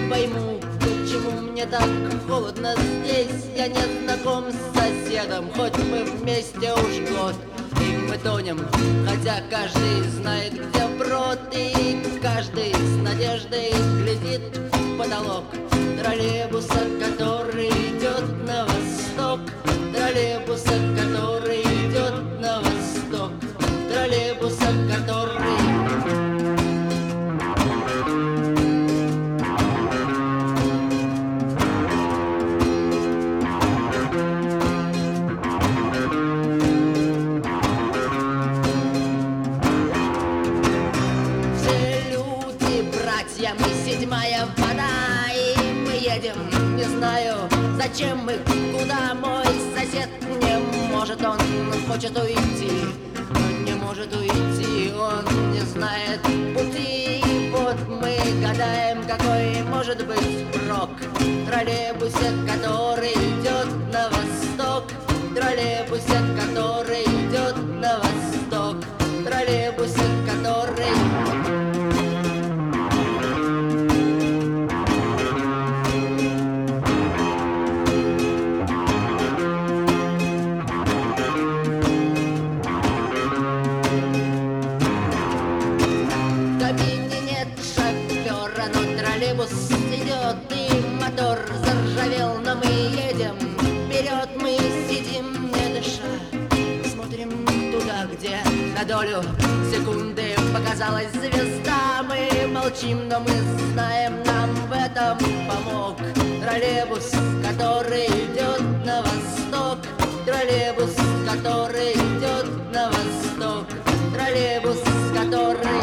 пойму, почему мне так холодно здесь. Я не знаком с соседом, хоть мы вместе уж год. И мы тонем, хотя каждый знает, где брод. И каждый с надеждой глядит в потолок троллейбуса, который идет на восток. Троллейбуса, который идет на восток. Троллейбуса, который... Мы седьмая вода, и мы едем, не знаю, зачем мы, куда. Мой сосед не может, он хочет уйти, но не может уйти, он не знает пути. И вот мы гадаем, какой может быть прок в троллейбусе, который идет на восток. Троллейбусе, который идет на восток. Троллейбусе, который... Троллейбус идет, и мотор заржавел, но мы едем вперед, мы сидим, не дыша, смотрим туда, где на долю секунды показалась звезда. Мы молчим, но мы знаем, нам в этом помог троллейбус, который идет на восток. Троллейбус, который идет на восток. Троллейбус, который...